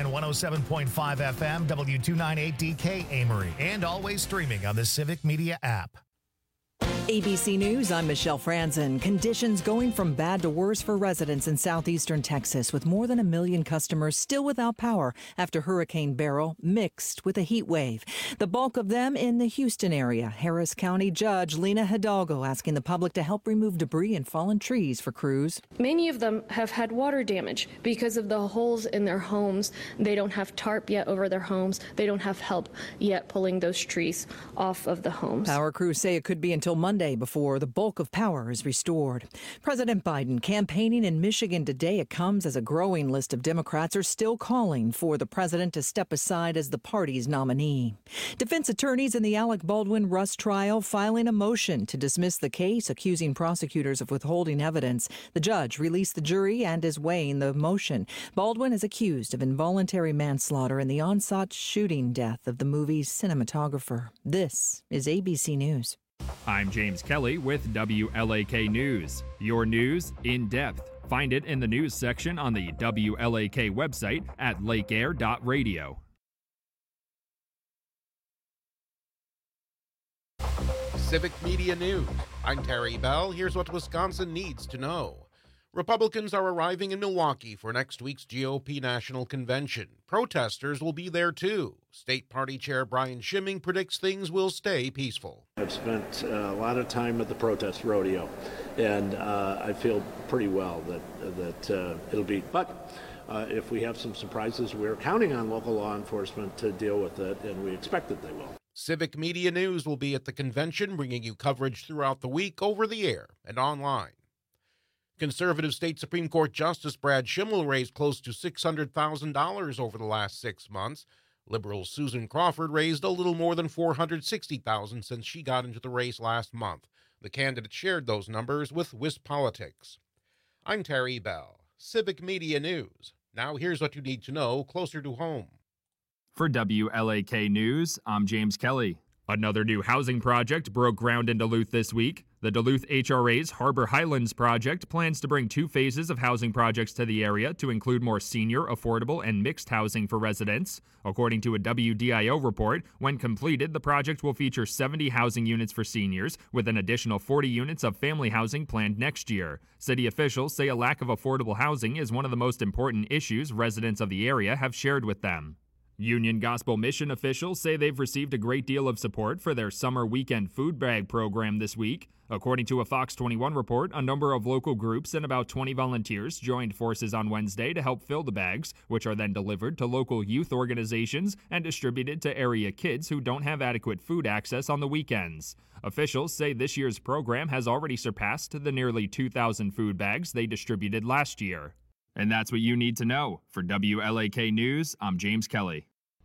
107.5 FM, W298DK Amory, and always streaming on the Civic Media app. ABC News, I'm Michelle Franzen. Conditions going from bad to worse for residents in southeastern Texas, with more than 1 million customers still without power after Hurricane Beryl mixed with a heat wave. The bulk of them in the Houston area. Harris County Judge Lena Hidalgo asking the public to help remove debris and fallen trees for crews. Many of them have had water damage because of the holes in their homes. They don't have tarp yet over their homes. They don't have help yet pulling those trees off of the homes. Power crews say it could be until Monday before the bulk of power is restored. President Biden campaigning in Michigan today. It comes as a growing list of Democrats are still calling for the president to step aside as the party's nominee. Defense attorneys in the Alec Baldwin Rust trial filing a motion to dismiss the case, accusing prosecutors of withholding evidence. The judge released the jury and is weighing the motion. Baldwin is accused of involuntary manslaughter in the on-set shooting death of the movie's cinematographer. This is ABC News. I'm James Kelly with WLAK News. Your news in depth. Find it in the news section on the WLAK website at lakeair.radio. Civic Media News. I'm Terry Bell. Here's what Wisconsin needs to know. Republicans are arriving in Milwaukee for next week's GOP National Convention. Protesters will be there too. State Party Chair Brian Schimming predicts things will stay peaceful. I've spent a lot of time at the protest rodeo, and I feel pretty well that it'll be. But if we have some surprises, we're counting on local law enforcement to deal with it, and we expect that they will. Civic Media News will be at the convention, bringing you coverage throughout the week over the air and online. Conservative State Supreme Court Justice Brad Schimmel raised close to $600,000 over the last 6 months. Liberal Susan Crawford raised a little more than $460,000 since she got into the race last month. The candidate shared those numbers with WisPolitics. I'm Terry Bell, Civic Media News. Now here's what you need to know closer to home. For WLAK News, I'm James Kelly. Another new housing project broke ground in Duluth this week. The Duluth HRA's Harbor Highlands project plans to bring 2 phases of housing projects to the area to include more senior, affordable, and mixed housing for residents. According to a WDIO report, when completed, the project will feature 70 housing units for seniors, with an additional 40 units of family housing planned next year. City officials say a lack of affordable housing is one of the most important issues residents of the area have shared with them. Union Gospel Mission officials say they've received a great deal of support for their summer weekend food bag program this week. According to a Fox 21 report, a number of local groups and about 20 volunteers joined forces on Wednesday to help fill the bags, which are then delivered to local youth organizations and distributed to area kids who don't have adequate food access on the weekends. Officials say this year's program has already surpassed the nearly 2,000 food bags they distributed last year. And that's what you need to know. For WLAK News, I'm James Kelly.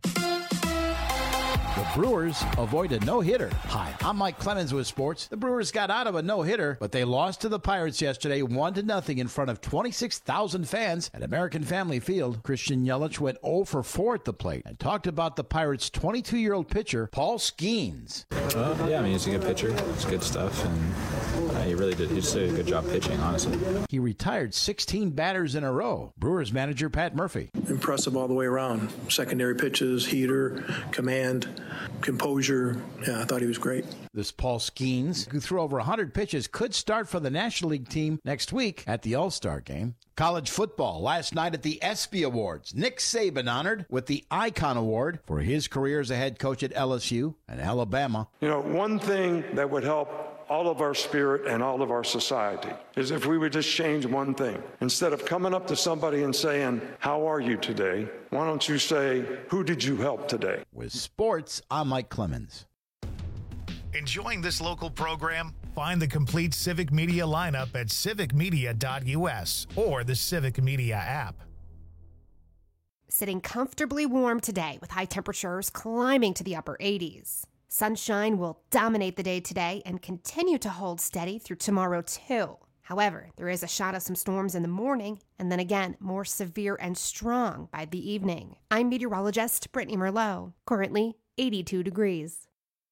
The Brewers avoid a no-hitter. Hi, I'm Mike Clemens with sports. The Brewers got out of a no-hitter, but they lost to the Pirates yesterday 1-0 in front of 26,000 fans at American Family Field. Christian Yelich went 0 for 4 at the plate and talked about the Pirates' 22-year-old pitcher, Paul Skeens. Yeah, I mean, he's a good pitcher. It's good stuff, and he really did. He just did a good job pitching, honestly. He retired 16 batters in a row. Brewers manager Pat Murphy. Impressive all the way around. Secondary pitches, heater, command, composure. Yeah, I thought he was great. This Paul Skeens, who threw over 100 pitches, could start for the National League team next week at the All-Star Game. College football last night at the ESPY Awards. Nick Saban honored with the Icon Award for his career as a head coach at LSU and Alabama. You know, one thing that would help all of our spirit and all of our society is if we would just change one thing. Instead of coming up to somebody and saying, "How are you today?" why don't you say, "Who did you help today?" With sports, I'm Mike Clemens. Enjoying this local program? Find the complete Civic Media lineup at civicmedia.us or the Civic Media app. Sitting comfortably warm today with high temperatures climbing to the upper 80s. Sunshine will dominate the day today and continue to hold steady through tomorrow too. However, there is a shot of some storms in the morning and then again more severe and strong by the evening. I'm meteorologist Brittany Merlot, currently 82 degrees.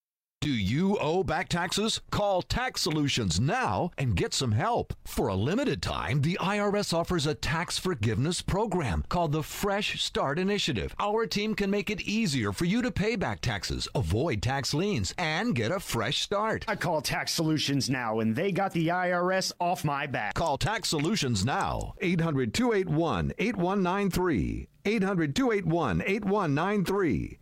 Do you owe back taxes? Call Tax Solutions now and get some help. For a limited time, the IRS offers a tax forgiveness program called the Fresh Start Initiative. Our team can make it easier for you to pay back taxes, avoid tax liens, and get a fresh start. I call Tax Solutions now, and they got the IRS off my back. Call Tax Solutions now. 800-281-8193. 800-281-8193.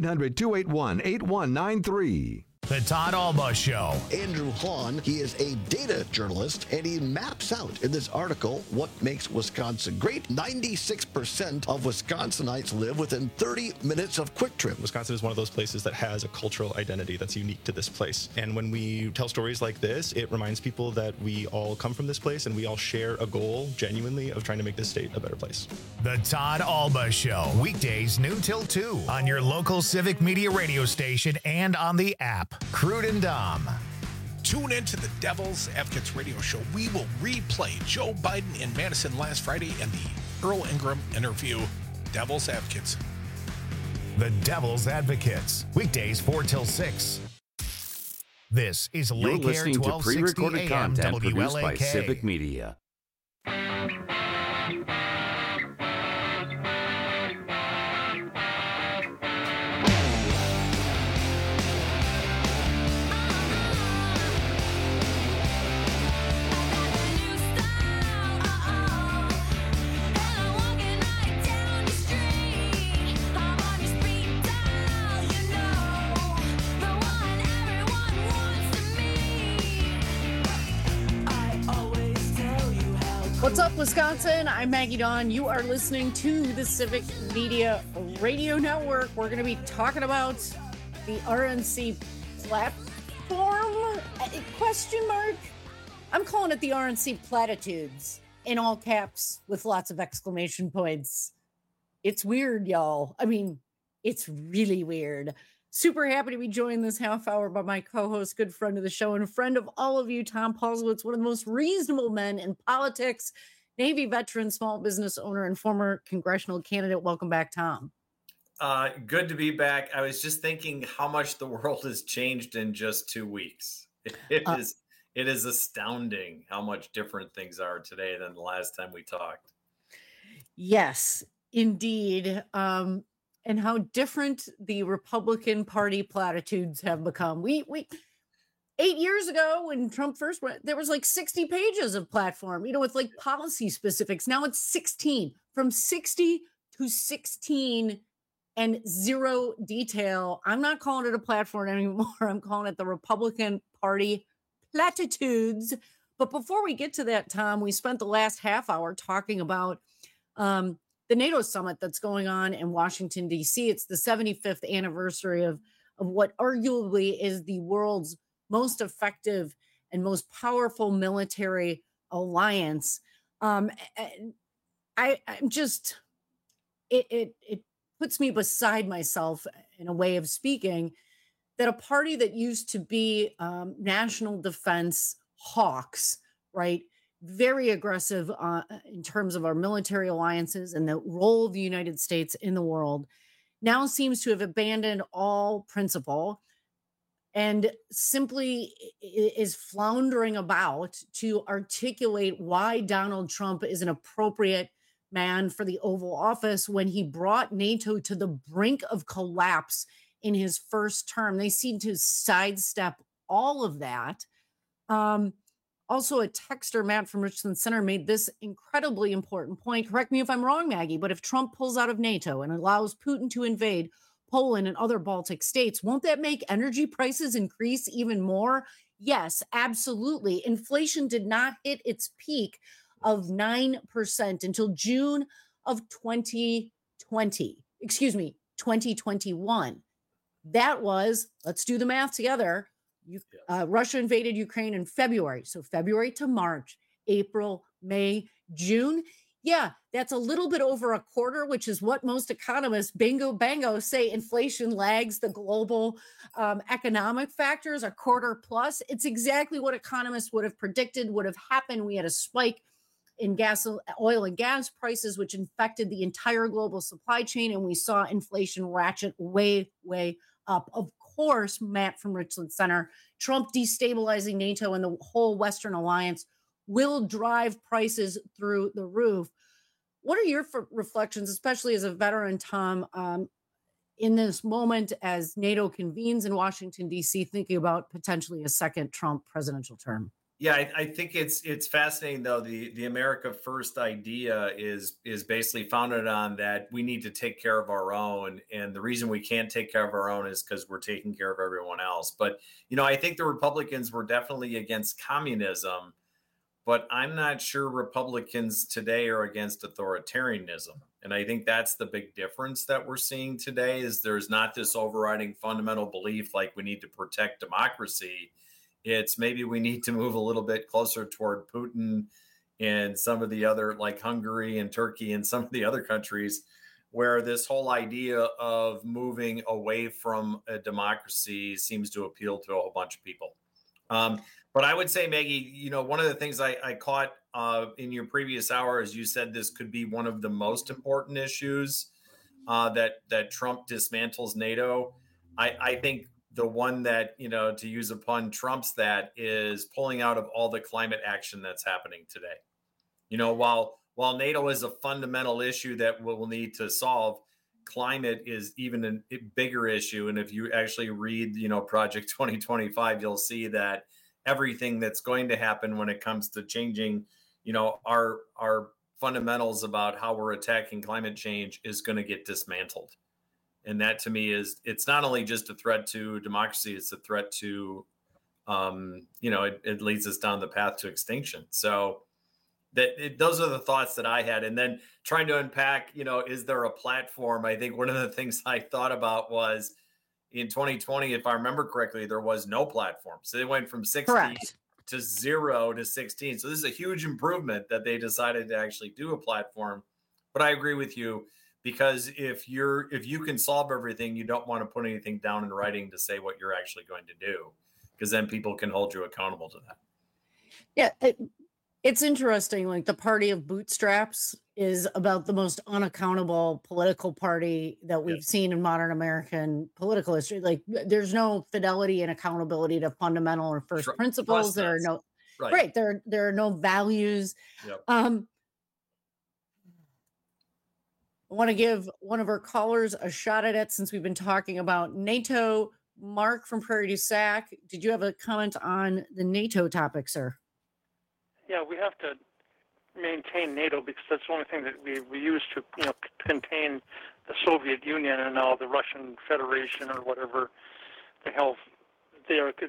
800-281-8193. The Todd Alba Show. Andrew Hahn, he is a data journalist, and he maps out in this article what makes Wisconsin great. 96% of Wisconsinites live within 30 minutes of Quick Trip. Wisconsin is one of those places that has a cultural identity that's unique to this place. And when we tell stories like this, it reminds people that we all come from this place and we all share a goal, genuinely, of trying to make this state a better place. The Todd Alba Show. Weekdays noon till 2 on your local Civic Media radio station and on the app. Crude and Dom. Tune in to the Devil's Advocates radio show. We will replay Joe Biden in Madison last Friday and the Earl Ingram interview. Devil's Advocates. The Devil's Advocates. Weekdays 4 till 6. This is You're Lake Air listening to 1260 pre-recorded AM content produced by WLAK. Civic Media. What's up, Wisconsin? I'm Maggie Dawn. You are listening to the Civic Media Radio Network. We're going to be talking about the RNC platform? Question mark? I'm calling it the RNC platitudes in all caps with lots of exclamation points. It's weird, y'all. I mean, it's really weird. Super happy to be joined this half hour by my co-host, good friend of the show, and a friend of all of you, Tom Paulsowitz, one of the most reasonable men in politics, Navy veteran, small business owner, and former congressional candidate. Welcome back, Tom. Good to be back. I was just thinking how much the world has changed in just 2 weeks. It is astounding how much different things are today than the last time we talked. Yes, indeed. And how different the Republican Party platitudes have become. We 8 years ago when Trump first went, there was like 60 pages of platform, with like policy specifics. Now it's 16, from 60 to 16 and zero detail. I'm not calling it a platform anymore. I'm calling it the Republican Party platitudes. But before we get to that, Tom, we spent the last half hour talking about the NATO summit that's going on in Washington, D.C. It's the 75th anniversary of what arguably is the world's most effective and most powerful military alliance. It puts me beside myself in a way of speaking that a party that used to be national defense hawks, right? Very aggressive in terms of our military alliances and the role of the United States in the world, now seems to have abandoned all principle and simply is floundering about to articulate why Donald Trump is an appropriate man for the Oval Office when he brought NATO to the brink of collapse in his first term. They seem to sidestep all of that. Also, a texter, Matt from Richland Center, made this incredibly important point. Correct me if I'm wrong, Maggie, but if Trump pulls out of NATO and allows Putin to invade Poland and other Baltic states, won't that make energy prices increase even more? Yes, absolutely. Inflation did not hit its peak of 9% until June of 2021. That was, let's do the math together, Russia invaded Ukraine in February. So February to March, April, May, June. Yeah, that's a little bit over a quarter, which is what most economists, bingo, bango, say inflation lags the global economic factors, a quarter plus. It's exactly what economists would have predicted would have happened. We had a spike in oil and gas prices, which infected the entire global supply chain. And we saw inflation ratchet way, way up. Of course, Matt from Richland Center, Trump destabilizing NATO and the whole Western alliance will drive prices through the roof. What are your reflections, especially as a veteran, Tom, in this moment as NATO convenes in Washington, D.C., thinking about potentially a second Trump presidential term? Yeah, I think it's fascinating though. The America First idea is basically founded on that we need to take care of our own, and the reason we can't take care of our own is because we're taking care of everyone else. But I think the Republicans were definitely against communism, but I'm not sure Republicans today are against authoritarianism. And I think that's the big difference that we're seeing today is there's not this overriding fundamental belief like we need to protect democracy. It's maybe we need to move a little bit closer toward Putin and some of the other, like Hungary and Turkey and some of the other countries, where this whole idea of moving away from a democracy seems to appeal to a whole bunch of people. But I would say, Maggie, one of the things I caught in your previous hour is you said this could be one of the most important issues that Trump dismantles NATO. I think the one that, to use a pun, trumps that is pulling out of all the climate action that's happening today. While NATO is a fundamental issue that we'll need to solve, climate is even a bigger issue. And if you actually read, Project 2025, you'll see that everything that's going to happen when it comes to changing, our fundamentals about how we're attacking climate change is going to get dismantled. And that to me it's not only just a threat to democracy, it's a threat to, it leads us down the path to extinction. So those are the thoughts that I had. And then trying to unpack, is there a platform? I think one of the things I thought about was in 2020, if I remember correctly, there was no platform. So they went from 60 to 0 to 16. So this is a huge improvement that they decided to actually do a platform. But I agree with you. Because if you can solve everything, you don't want to put anything down in writing to say what you're actually going to do, because then people can hold you accountable to that. Yeah, it's interesting. Like the party of bootstraps is about the most unaccountable political party that we've seen in modern American political history. Like there's no fidelity and accountability to fundamental or first principles. There are no there are no values. Yep. I want to give one of our callers a shot at it since we've been talking about NATO. Mark from Prairie du Sac, did you have a comment on the NATO topic, sir? Yeah, we have to maintain NATO because that's the only thing that we use to contain the Soviet Union and now the Russian Federation or whatever the hell they are.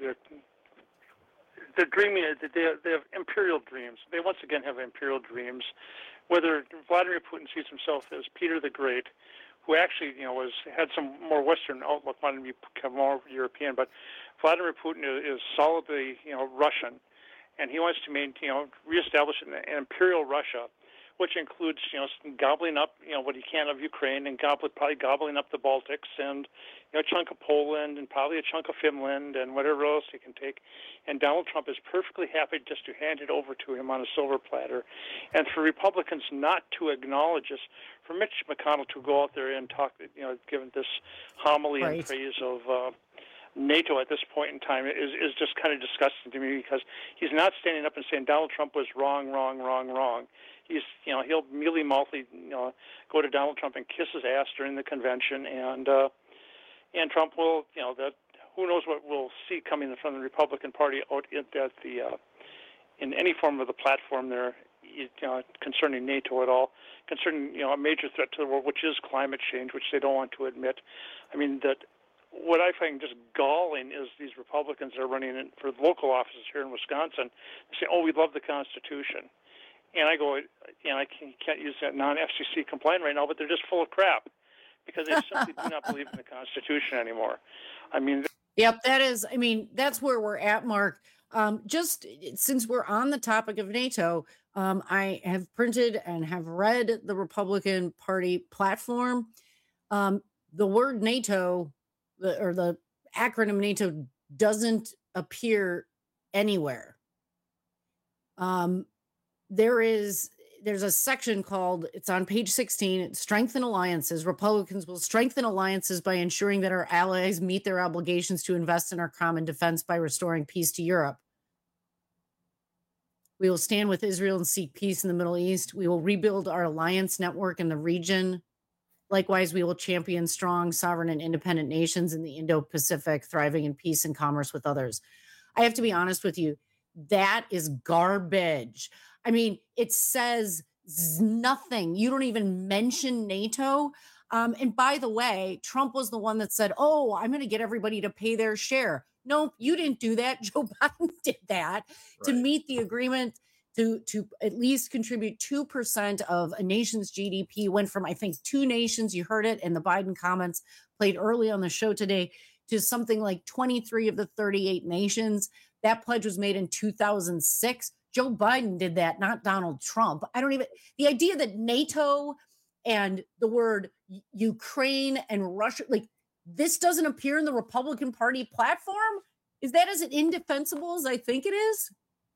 They're dreaming. They have imperial dreams. They once again have imperial dreams. Whether Vladimir Putin sees himself as Peter the Great, who actually, had some more Western outlook, wanted to become more European, but Vladimir Putin is solidly, Russian, and he wants to reestablish an imperial Russia, which includes, gobbling up, what he can of Ukraine and probably gobbling up the Baltics and, a chunk of Poland and probably a chunk of Finland and whatever else he can take. And Donald Trump is perfectly happy just to hand it over to him on a silver platter. And for Republicans not to acknowledge this, for Mitch McConnell to go out there and talk, given this homily and praise of NATO at this point in time is just kind of disgusting to me because he's not standing up and saying Donald Trump was wrong. He's, he'll mealy-mouthy, go to Donald Trump and kiss his ass during the convention, and Trump will, that who knows what we'll see coming from the Republican Party out at the in any form of the platform there, concerning NATO at all, concerning a major threat to the world, which is climate change, which they don't want to admit. I mean that. What I find just galling is these Republicans that are running in for local offices here in Wisconsin say, "Oh, we love the Constitution." And I go, I can't use that non-FCC complaint right now, but they're just full of crap because they simply do not believe in the Constitution anymore. I mean, yep, that's where we're at, Mark. Just since we're on the topic of NATO, I have printed and have read the Republican Party platform. The word NATO, or the acronym NATO, doesn't appear anywhere. There is there's a section called, it's on page 16, strengthen alliances. Republicans will strengthen alliances by ensuring that our allies meet their obligations to invest in our common defense by restoring peace to Europe. We will stand with Israel and seek peace in the Middle East. We will rebuild our alliance network in the region. Likewise, we will champion strong, sovereign, and independent nations in the Indo-Pacific, thriving in peace and commerce with others. I have to be honest with you. That is garbage. I mean, it says nothing. You don't even mention NATO. And by the way, Trump was the one that said, oh, I'm going to get everybody to pay their share. No, you didn't do that. Joe Biden did that to meet the agreement to at least contribute 2% of a nation's GDP. Went from, I think, 2 nations, you heard it in the Biden comments played early on the show today, to something like 23 of the 38 nations. That pledge was made in 2006. Joe Biden did that, not Donald Trump. The idea that NATO and the word Ukraine and Russia, like, this doesn't appear in the Republican Party platform? Is that as indefensible as I think it is?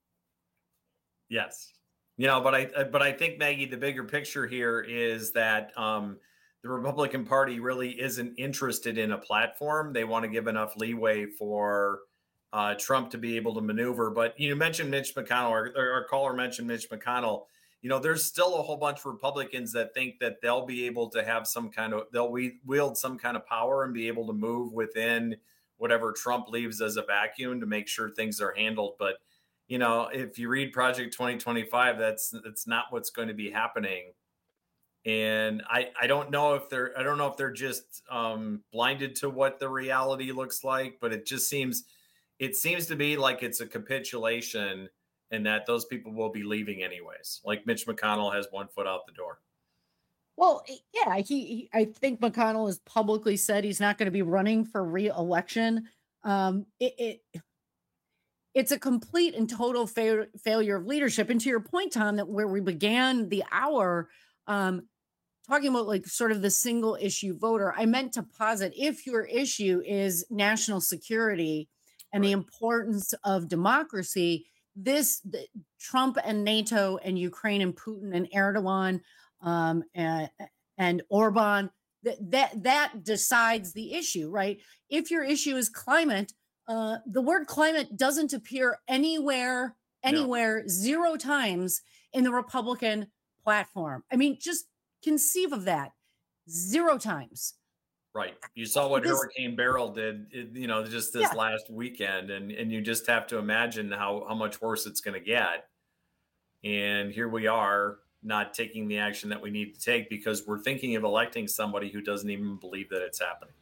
Yes. But I think, Maggie, the bigger picture here is that the Republican Party really isn't interested in a platform. They want to give enough leeway for Trump to be able to maneuver. But you mentioned Mitch McConnell, our caller mentioned Mitch McConnell. There's still a whole bunch of Republicans that think that they'll be able to have they'll wield some kind of power and be able to move within whatever Trump leaves as a vacuum to make sure things are handled. But, if you read Project 2025, that's not what's going to be happening. And I don't know if they're just blinded to what the reality looks like, but it seems to be like it's a capitulation, and that those people will be leaving anyways. Like Mitch McConnell has one foot out the door. Well, yeah, I think McConnell has publicly said he's not going to be running for re-election. It's a complete and total failure of leadership. And to your point, Tom, that where we began the hour, talking about like sort of the single issue voter, I meant to posit, if your issue is national security and the importance of democracy, Trump and NATO and Ukraine and Putin and Erdogan and Orban, that decides the issue, right? If your issue is climate, the word climate doesn't appear anywhere, 0 times in the Republican platform. I mean, just conceive of that, 0 times. Right. You saw what Hurricane Beryl did, just this last weekend, and you just have to imagine how much worse it's going to get. And here we are not taking the action that we need to take because we're thinking of electing somebody who doesn't even believe that it's happening.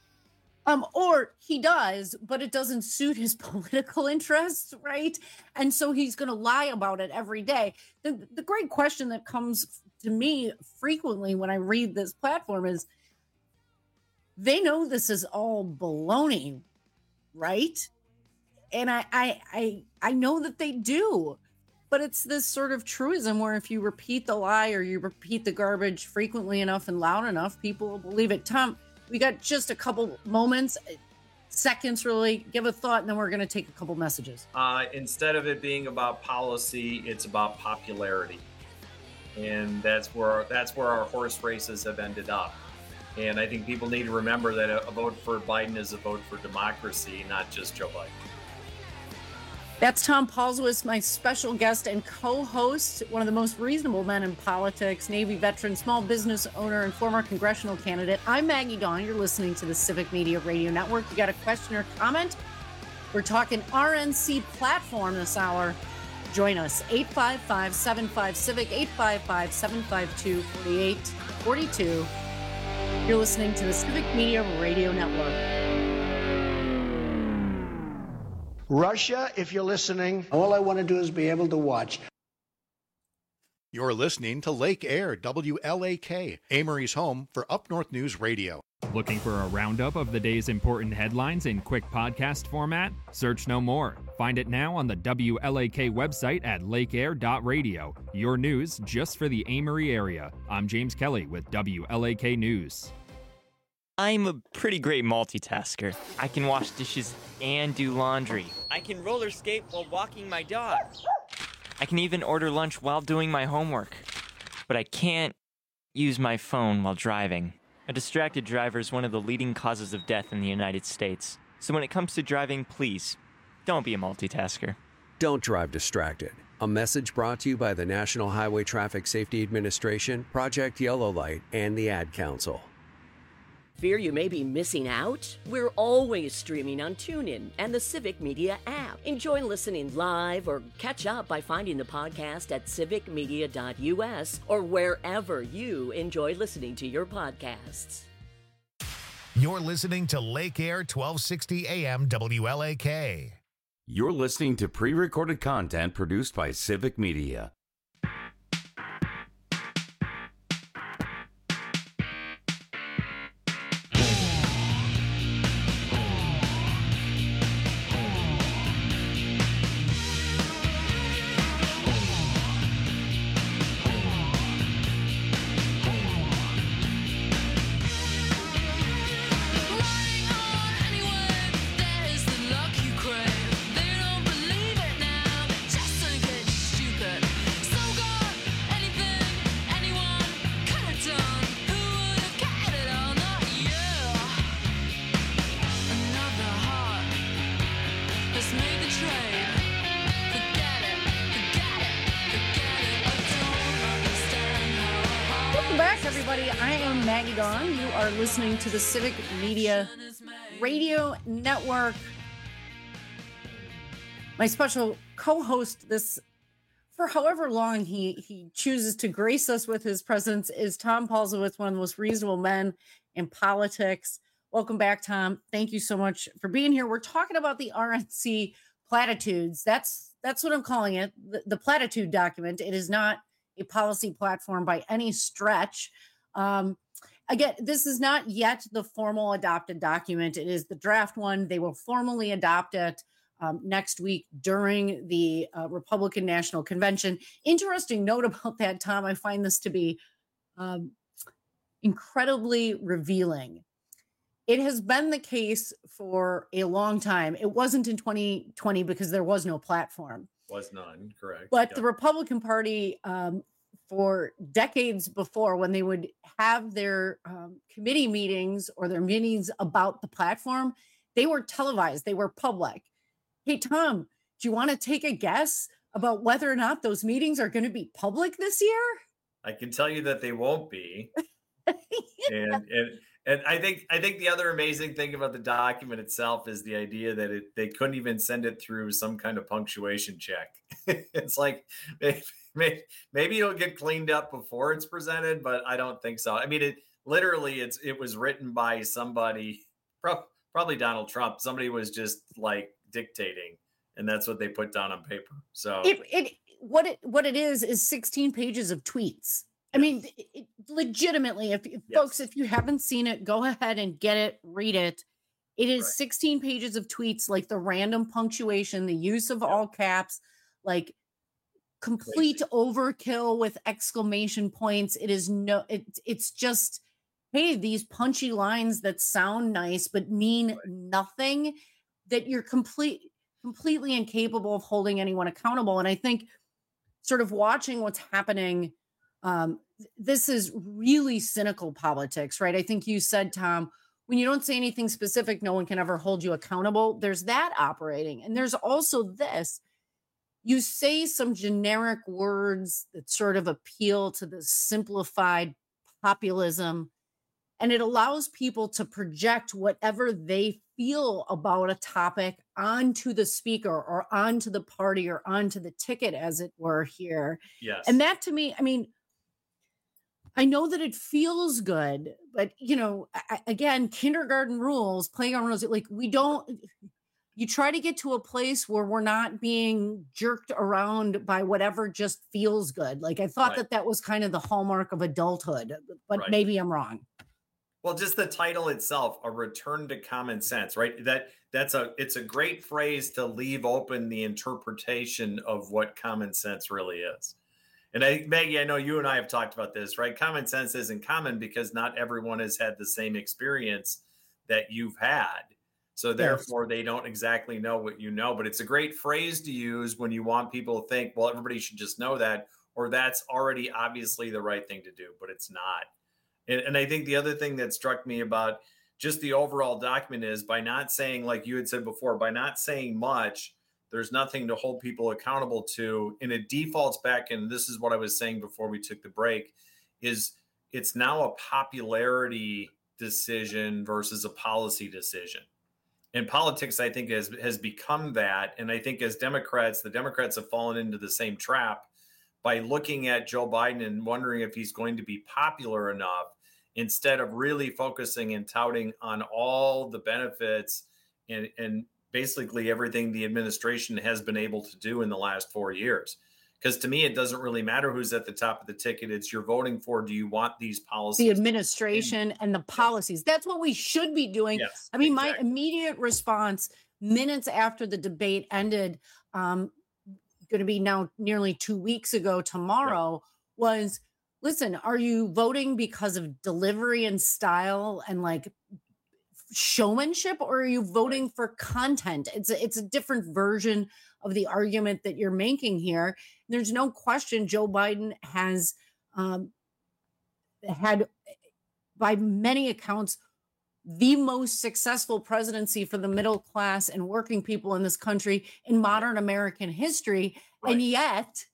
Or he does, but it doesn't suit his political interests, right? And so he's going to lie about it every day. The great question that comes to me frequently when I read this platform is, they know this is all baloney, right? And I know that they do, but it's this sort of truism where if you repeat the lie or you repeat the garbage frequently enough and loud enough, people will believe it. Tom, we got just a couple moments, seconds really. Give a thought, and then we're going to take a couple messages. Instead of it being about policy, it's about popularity. And that's where our horse races have ended up. And I think people need to remember that a vote for Biden is a vote for democracy, not just Joe Biden. That's Tom Paulsowitz, my special guest and co-host, one of the most reasonable men in politics, Navy veteran, small business owner, and former congressional candidate. I'm Maggie Dawn. You're listening to the Civic Media Radio Network. You got a question or comment? We're talking RNC platform this hour. Join us, 855-75-CIVIC, 855-752-4842. You're listening to the Civic Media Radio Network. Russia, if you're listening, all I want to do is be able to watch. You're listening to Lake Air, WLAK, Amory's home for Up North News Radio. Looking for a roundup of the day's important headlines in quick podcast format? Search no more. Find it now on the WLAK website at lakeair.radio. Your news just for the Amory area. I'm James Kelly with WLAK News. I'm a pretty great multitasker. I can wash dishes and do laundry. I can roller skate while walking my dog. I can even order lunch while doing my homework. But I can't use my phone while driving. A distracted driver is one of the leading causes of death in the United States. So when it comes to driving, please, don't be a multitasker. Don't drive distracted. A message brought to you by the National Highway Traffic Safety Administration, Project Yellow Light, and the Ad Council. Fear you may be missing out? We're always streaming on TuneIn and the Civic Media app. Enjoy listening live or catch up by finding the podcast at civicmedia.us or wherever you enjoy listening to your podcasts. You're listening to Lake Air 1260 AM WLAK. You're listening to pre-recorded content produced by Civic Media. Listening to the Civic Media Radio Network. My special co-host this, for however long he chooses to grace us with his presence, is Tom Paulsowitz, one of the most reasonable men in politics. Welcome back, Tom. Thank you so much for being here. We're talking about the RNC platitudes. That's what I'm calling it, the platitude document. It is not a policy platform by any stretch. Again, this is not yet the formal adopted document. It is the draft one. They will formally adopt it next week during the Republican National Convention. Interesting note about that, Tom. I find this to be incredibly revealing. It has been the case for a long time. It wasn't in 2020 because there was no platform. Was none, correct. But the Republican Party, for decades before, when they would have their committee meetings or their meetings about the platform, they were televised, they were public. Hey, Tom, do you want to take a guess about whether or not those meetings are going to be public this year? I can tell you that they won't be. And I think the other amazing thing about the document itself is the idea that they couldn't even send it through some kind of punctuation check. It's like maybe it'll get cleaned up before it's presented, but I don't think so. I mean, it was written by somebody, probably Donald Trump. Somebody was just like dictating, and that's what they put down on paper. So what it is 16 pages of tweets. I mean, legitimately, folks, if you haven't seen it, go ahead and get it, read it. It is 16 pages of tweets, like the random punctuation, the use of all caps, like complete overkill with exclamation points. It's just, hey, these punchy lines that sound nice but mean nothing, that you're completely incapable of holding anyone accountable. And I think sort of watching what's happening, this is really cynical politics, right? I think you said, Tom, when you don't say anything specific, no one can ever hold you accountable. There's that operating. And there's also this. You say some generic words that sort of appeal to the simplified populism, and it allows people to project whatever they feel about a topic onto the speaker or onto the party or onto the ticket, as it were, here. Yes. And that, to me, I mean, I know that it feels good, but, again, kindergarten rules, playground rules, like you try to get to a place where we're not being jerked around by whatever just feels good. Like, I thought that was kind of the hallmark of adulthood, but maybe I'm wrong. Well, just the title itself, A Return to Common Sense, right? It's a great phrase to leave open the interpretation of what common sense really is. And Maggie, I know you and I have talked about this, right? Common sense isn't common because not everyone has had the same experience that you've had. So therefore, they don't exactly know what you know. But it's a great phrase to use when you want people to think, well, everybody should just know that, or that's already obviously the right thing to do, but it's not. And I think the other thing that struck me about just the overall document is by not saying, like you had said before, by not saying much, there's nothing to hold people accountable to. And it defaults back, and this is what I was saying before we took the break, is it's now a popularity decision versus a policy decision. And politics, I think, has become that. And I think as Democrats, the Democrats have fallen into the same trap by looking at Joe Biden and wondering if he's going to be popular enough, instead of really focusing and touting on all the benefits and basically everything the administration has been able to do in the last 4 years. Because to me, it doesn't really matter who's at the top of the ticket. It's you're voting for, do you want these policies? The administration and the policies. That's what we should be doing. Yes, I mean, my immediate response minutes after the debate ended, going to be now nearly 2 weeks ago tomorrow, was, listen, are you voting because of delivery and style and like showmanship, or are you voting for content? It's a different version of the argument that you're making here. There's no question Joe Biden has had, by many accounts, the most successful presidency for the middle class and working people in this country in modern American history. Right. And yet,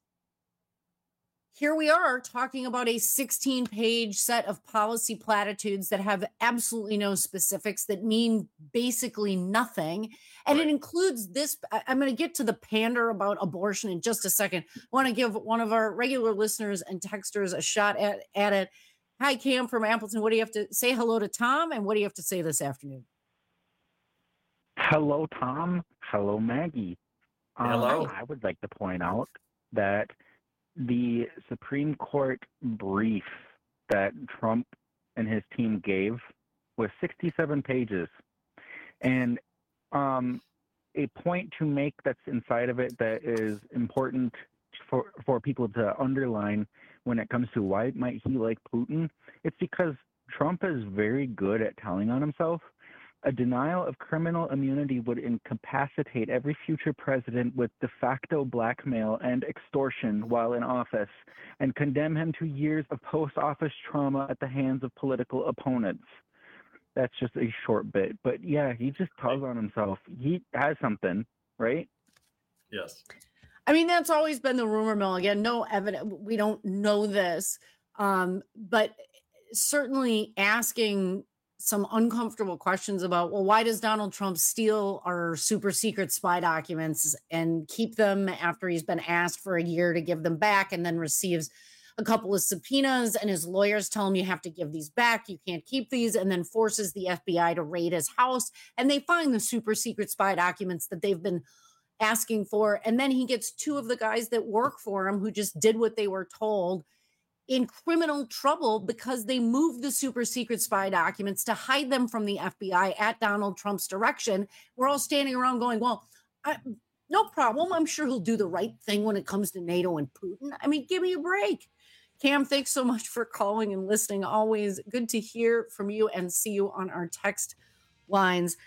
here we are talking about a 16-page set of policy platitudes that have absolutely no specifics, that mean basically nothing. And it includes this. I'm going to get to the pander about abortion in just a second. I want to give one of our regular listeners and texters a shot at it. Hi, Cam from Appleton. What do you have to say? Hello to Tom. And what do you have to say this afternoon? Hello, Tom. Hello, Maggie. Hello. I would like to point out that the Supreme Court brief that Trump and his team gave was 67 pages. And a point to make that's inside of it that is important for people to underline when it comes to why might he like Putin, it's because Trump is very good at telling on himself. A denial of criminal immunity would incapacitate every future president with de facto blackmail and extortion while in office, and condemn him to years of post-office trauma at the hands of political opponents. That's just a short bit. But yeah, he just tells on himself. He has something, right? Yes. I mean, that's always been the rumor mill. Again, no evidence. We don't know this. But certainly asking some uncomfortable questions about, well, why does Donald Trump steal our super secret spy documents and keep them after he's been asked for a year to give them back, and then receives a couple of subpoenas and his lawyers tell him you have to give these back, you can't keep these, and then forces the FBI to raid his house, and they find the super secret spy documents that they've been asking for. And then he gets two of the guys that work for him, who just did what they were told, in criminal trouble because they moved the super secret spy documents to hide them from the FBI at Donald Trump's direction. We're all standing around going, well, no problem. I'm sure he'll do the right thing when it comes to NATO and Putin. I mean, give me a break. Cam, thanks so much for calling and listening. Always good to hear from you and see you on our text lines.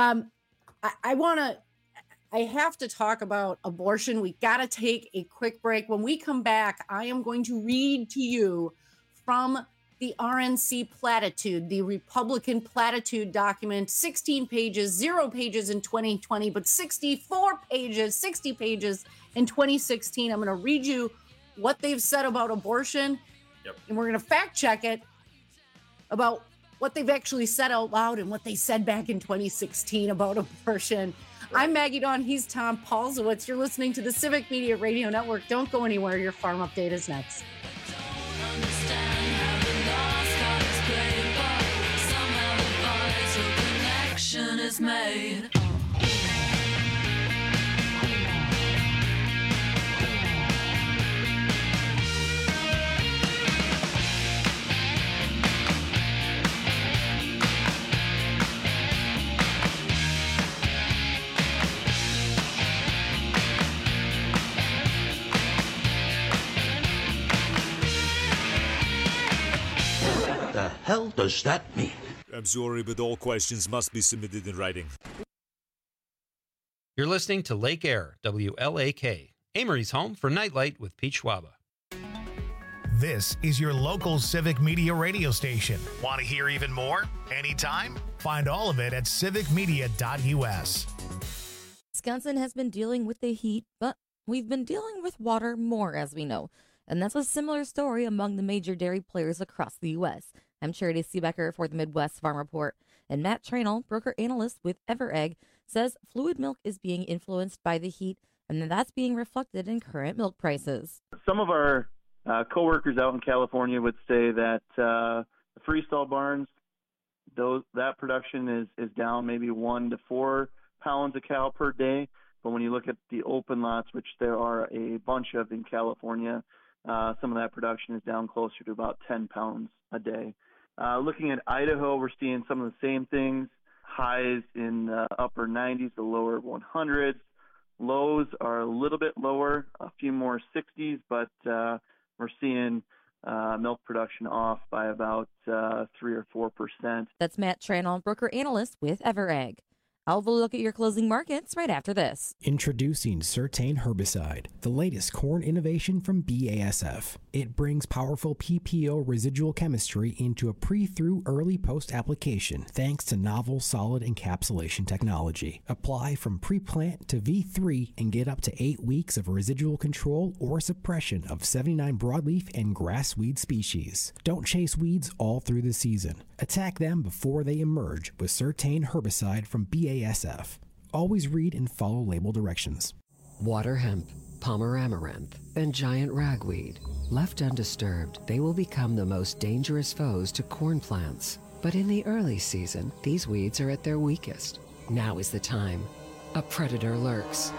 I have to talk about abortion. We got to take a quick break. When we come back, I am going to read to you from the RNC platitude, the Republican platitude document, 16 pages, 0 pages in 2020, but 60 pages in 2016. I'm going to read you what they've said about abortion, and we're going to fact check it about what they've actually said out loud and what they said back in 2016 about abortion. I'm Maggie Dawn. He's Tom Paulzowitz. You're listening to the Civic Media Radio Network. Don't go anywhere. Your Farm Update is next. Is made. The hell does that mean? I'm sorry, but all questions must be submitted in writing. You're listening to Lake Air, WLAK, Amory's home for Nightlight with Pete Schwaba. This is your local Civic Media radio station. Want to hear even more? Anytime? Find all of it at civicmedia.us. Wisconsin has been dealing with the heat, but we've been dealing with water more, as we know. And that's a similar story among the major dairy players across the U.S. I'm Charity Seebecker for the Midwest Farm Report. And Matt Trainell, broker analyst with EverEgg, says fluid milk is being influenced by the heat, and that's being reflected in current milk prices. Some of our co-workers out in California would say that the freestall barns, that production is down maybe 1 to 4 pounds a cow per day. But when you look at the open lots, which there are a bunch of in California, some of that production is down closer to about 10 pounds a day. Looking at Idaho, we're seeing some of the same things. Highs in the upper 90s to lower 100s. Lows are a little bit lower, a few more 60s, but we're seeing milk production off by about 3 or 4%. That's Matt Trainell, broker analyst with EverEgg. I'll have a look at your closing markets right after this. Introducing Certain Herbicide, the latest corn innovation from BASF. It brings powerful PPO residual chemistry into a pre-through early post application thanks to novel solid encapsulation technology. Apply from pre-plant to V3 and get up to 8 weeks of residual control or suppression of 79 broadleaf and grass weed species. Don't chase weeds all through the season. Attack them before they emerge with Certain Herbicide from BASF. Always read and follow label directions. Water hemp, Palmer amaranth, and giant ragweed. Left undisturbed, they will become the most dangerous foes to corn plants. But in the early season, these weeds are at their weakest. Now is the time. A predator lurks.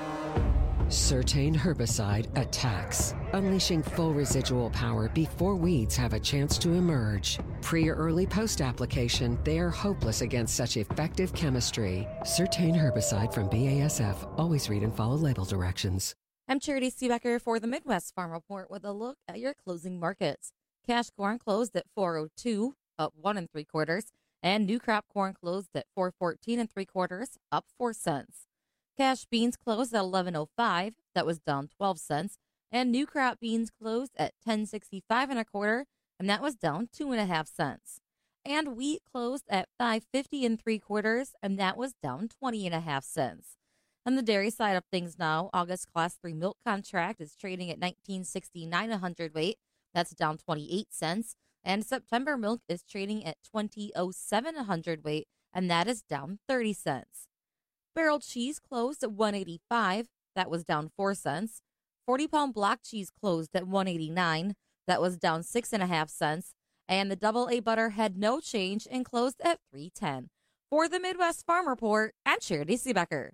Certain Herbicide attacks, unleashing full residual power before weeds have a chance to emerge. Pre or early post application, they are hopeless against such effective chemistry. Certain Herbicide from BASF. Always read and follow label directions. I'm Charity Seebecker for the Midwest Farm Report with a look at your closing markets. Cash corn closed at $4.02, up 1 3/4, and new crop corn closed at $4.14 3/4, up 4 cents. Cash beans closed at $11.05, that was down 12 cents, and new crop beans closed at $10.65 1/4, and that was down 2.5 cents. And wheat closed at $5.50 3/4, and that was down 20.5 cents. On the dairy side of things now, August Class 3 milk contract is trading at $19.69 a hundredweight, that's down 28 cents, and September milk is trading at $20.07 a hundredweight, and that is down 30 cents. Barrel cheese closed at $1.85, that was down 4 cents. 40-pound block cheese closed at $1.89, that was down 6.5 cents. And the double A butter had no change and closed at $3.10. For the Midwest Farm Report, I'm Charity Seebecker.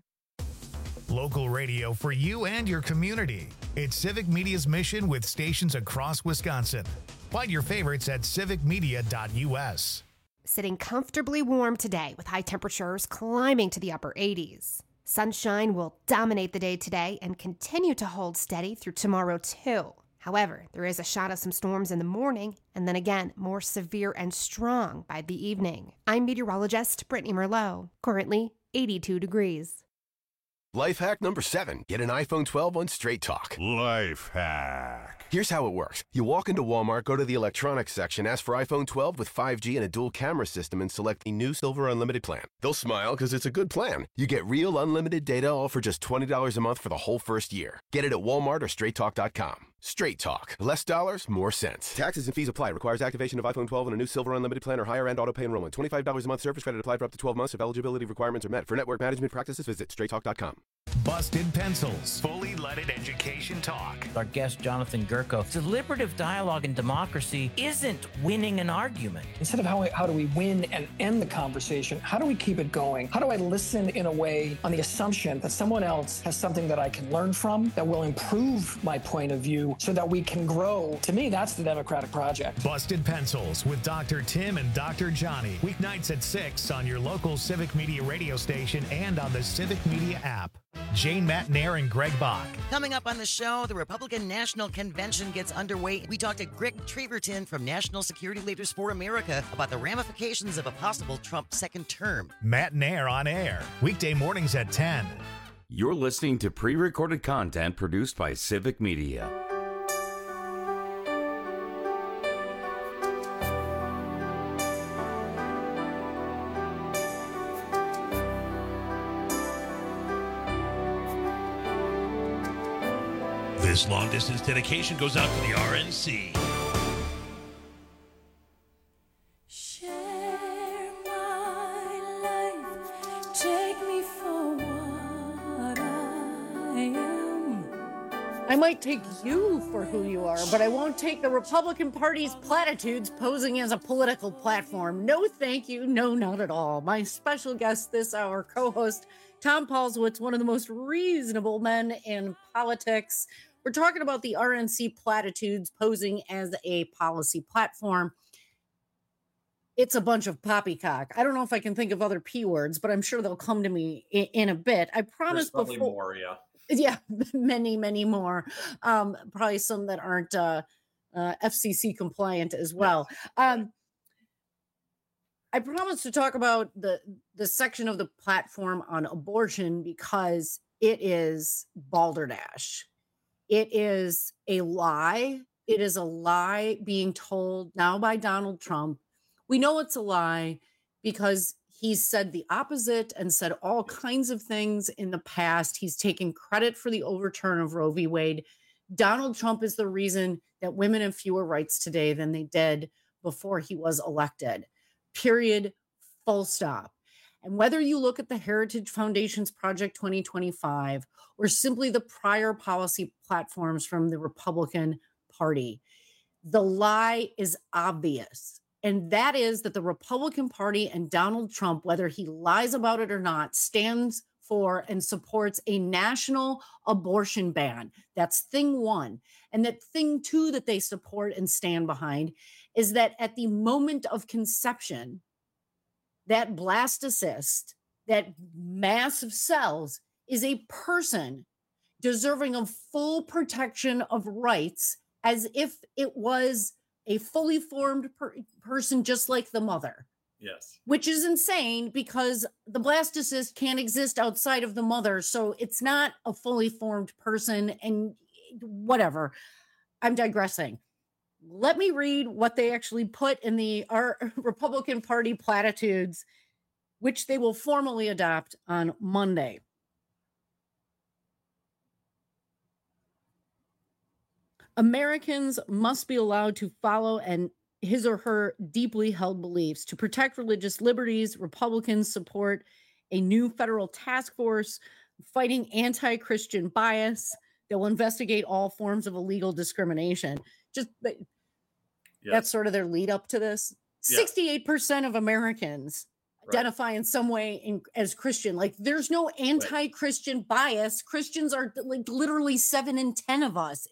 Local radio for you and your community. It's Civic Media's mission with stations across Wisconsin. Find your favorites at civicmedia.us. Sitting comfortably warm today with high temperatures climbing to the upper 80s. Sunshine will dominate the day today and continue to hold steady through tomorrow too. However, there is a shot of some storms in the morning and then again more severe and strong by the evening. I'm meteorologist Brittany Merlot. Currently 82 degrees. Life hack number 7. Get an iPhone 12 on Straight Talk. Life hack. Here's how it works. You walk into Walmart, go to the electronics section, ask for iPhone 12 with 5G and a dual camera system, and select the new Silver Unlimited plan. They'll smile because it's a good plan. You get real unlimited data all for just $20 a month for the whole first year. Get it at Walmart or StraightTalk.com. Straight Talk. Less dollars, more sense. Taxes and fees apply. Requires activation of iPhone 12 and a new Silver Unlimited plan or higher end auto pay enrollment. $25 a month service credit applied for up to 12 months if eligibility requirements are met. For network management practices, visit StraightTalk.com. Busted Pencils. Fully leaded education talk. Our guest, Jonathan Gurko. Deliberative dialogue and democracy isn't winning an argument. Instead of how do we win and end the conversation, how do we keep it going? How do I listen in a way on the assumption that someone else has something that I can learn from that will improve my point of view so that we can grow? To me, that's the democratic project. Busted Pencils with Dr. Tim and Dr. Johnny. Weeknights at 6 on your local Civic Media radio station and on the Civic Media app. Jane Matnair and Greg Bach. Coming up on the show, the Republican National Convention gets underway. We talked to Greg Treverton from National Security Leaders for America about the ramifications of a possible Trump second term. Matnair on air, weekday mornings at 10. You're listening to pre-recorded content produced by Civic Media. This long-distance dedication goes out to the RNC. Share my life, take me for what I am. I might take you for who you are, but I won't take the Republican Party's platitudes posing as a political platform. No, thank you. No, not at all. My special guest this hour, co-host Tom Paulswitz, one of the most reasonable men in politics. We're talking about the RNC platitudes posing as a policy platform. It's a bunch of poppycock. I don't know if I can think of other P words, but I'm sure they'll come to me in a bit. I promise There's probably before. more, yeah. Yeah, many more. Probably some that aren't FCC compliant as well. I promise to talk about the section of the platform on abortion because it is balderdash. It is a lie. It is a lie being told now by Donald Trump. We know it's a lie because he's said the opposite and said all kinds of things in the past. He's taken credit for the overturn of Roe v. Wade. Donald Trump is the reason that women have fewer rights today than they did before he was elected. Period. Full stop. And whether you look at the Heritage Foundation's Project 2025 or simply the prior policy platforms from the Republican Party, the lie is obvious. And that is that the Republican Party and Donald Trump, whether he lies about it or not, stands for and supports a national abortion ban. That's thing one. And that thing two that they support and stand behind is that at the moment of conception, that blastocyst, that mass of cells, is a person deserving of full protection of rights as if it was a fully formed person just like the mother. Yes. Which is insane because the blastocyst can't exist outside of the mother. So it's not a fully formed person and whatever. I'm digressing. Let me read what they actually put in our Republican Party platitudes, which they will formally adopt on Monday. Americans must be allowed to follow his or her deeply held beliefs. To protect religious liberties, Republicans support a new federal task force fighting anti-Christian bias that will investigate all forms of illegal discrimination. That's sort of their lead up to this. 68% of Americans identify in some way as Christian. Like there's no anti-Christian bias. Christians are like literally 7 in 10 of us.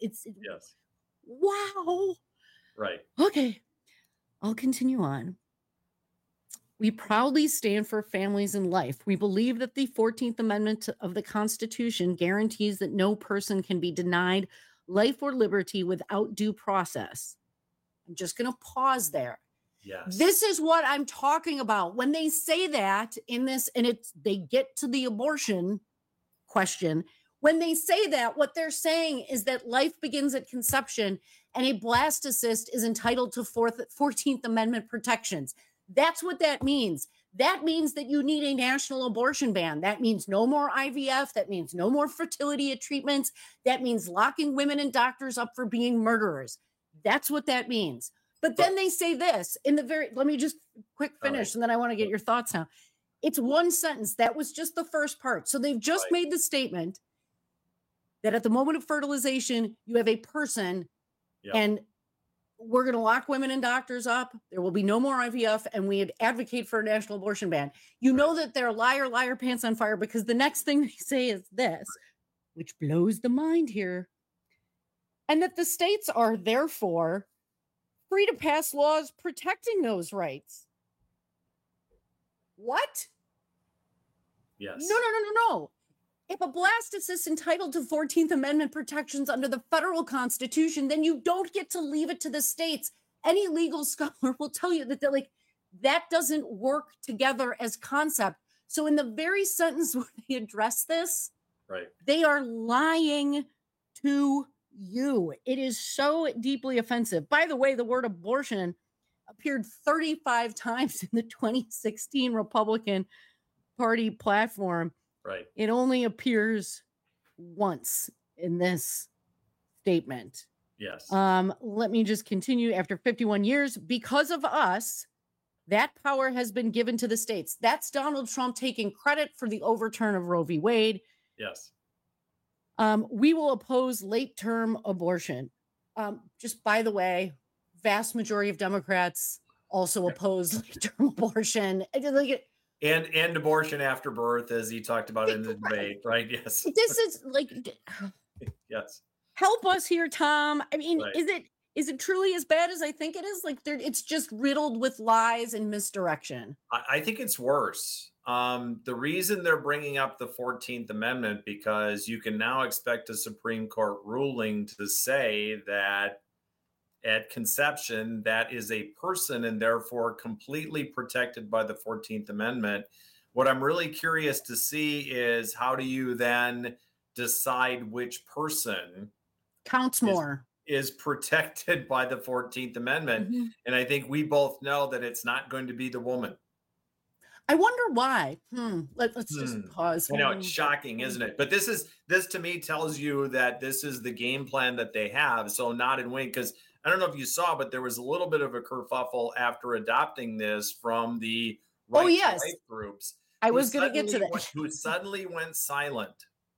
Wow. Right. Okay. I'll continue on. We proudly stand for families and life. We believe that the 14th Amendment of the Constitution guarantees that no person can be denied life or liberty without due process. I'm just going to pause there. Yes. This is what I'm talking about. When they say that in this, and they get to the abortion question, when they say that, what they're saying is that life begins at conception and a blastocyst is entitled to 14th Amendment protections. That's what that means. That means that you need a national abortion ban. That means no more IVF. That means no more fertility treatments. That means locking women and doctors up for being murderers. That's what that means. But then they say this let me just quick finish, and then I want to get your thoughts now. It's one sentence. That was just the first part. So they've just made the statement that at the moment of fertilization, you have a person and we're going to lock women and doctors up. There will be no more IVF, and we advocate for a national abortion ban. You know that they're liar, pants on fire, because the next thing they say is this, which blows the mind here, and that the states are therefore free to pass laws protecting those rights. What? Yes. No. If a blastist is entitled to 14th Amendment protections under the federal Constitution, then you don't get to leave it to the states. Any legal scholar will tell you that that doesn't work together as concept. So in the very sentence where they address this, right, they are lying to you. It is so deeply offensive. By the way, the word abortion appeared 35 times in the 2016 Republican Party platform. Right. It only appears once in this statement. Yes. Let me just continue. After 51 years, because of us, that power has been given to the states. That's Donald Trump taking credit for the overturn of Roe v. Wade. Yes. We will oppose late-term abortion. Just by the way, vast majority of Democrats also oppose late-term abortion. And abortion after birth, as he talked about in the debate, right? Yes. This is like, yes. Help us here, Tom. I mean, Right. is it truly as bad as I think it is? Like, it's just riddled with lies and misdirection. I think it's worse. The reason they're bringing up the 14th Amendment, because you can now expect a Supreme Court ruling to say that at conception, that is a person and therefore completely protected by the 14th Amendment. What I'm really curious to see is how do you then decide which person counts more is protected by the 14th Amendment? Mm-hmm. And I think we both know that it's not going to be the woman. I wonder why. Let's just pause. I know it's shocking, isn't it? But this to me tells you that this is the game plan that they have. So not in wing, because I don't know if you saw, but there was a little bit of a kerfuffle after adopting this from the right groups. I was going to get to that. Who suddenly went silent.